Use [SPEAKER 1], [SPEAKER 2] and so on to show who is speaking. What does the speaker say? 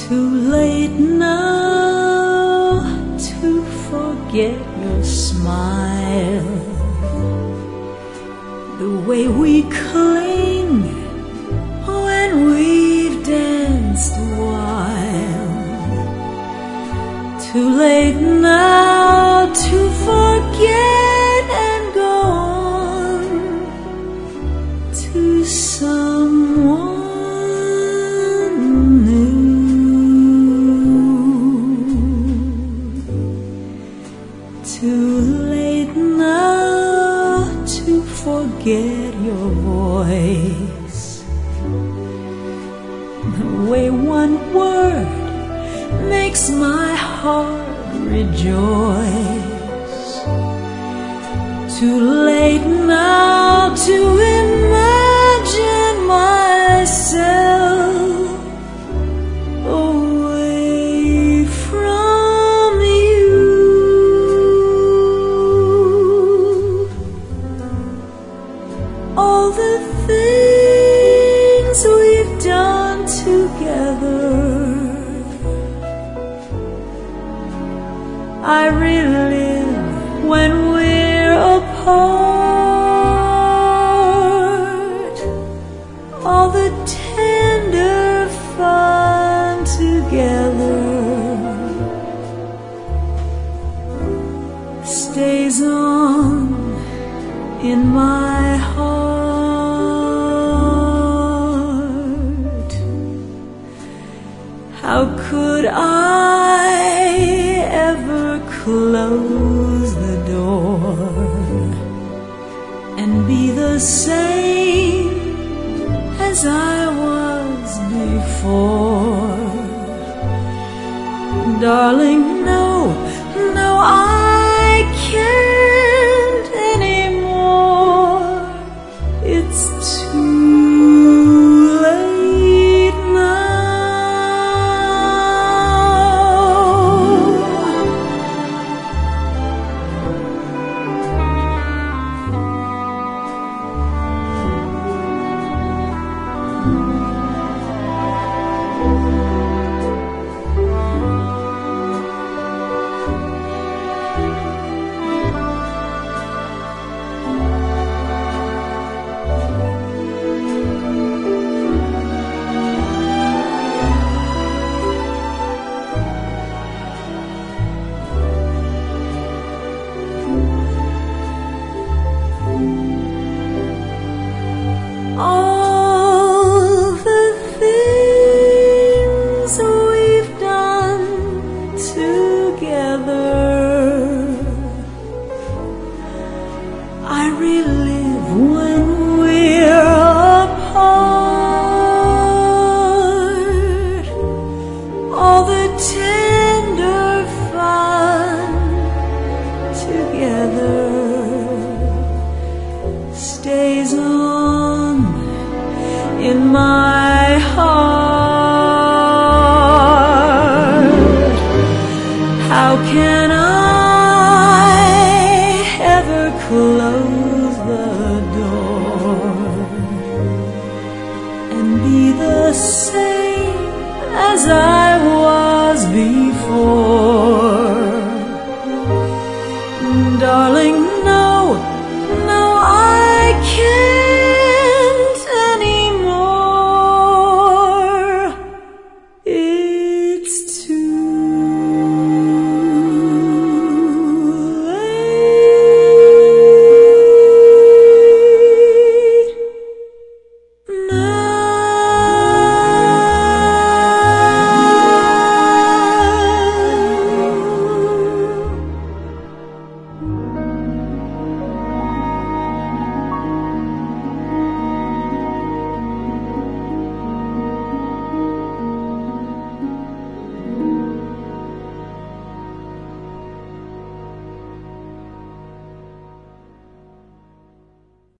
[SPEAKER 1] Too late now to forget your smile, the way we cling when we've danced a while. Too late now to forget and go on to someone new. Too late now to forget your voice, the way one word makes my heart rejoice. Too late now to imagine myself away from you. All the things we've done together, I relive when we're apart. All the tender fun together stays on in my heart. How could I ever close the door and be the same as I was before? Darling, no, no, I can't anymore. It's too late all the things we've done together, I relive when we're apart. All the tender fun together stays on in my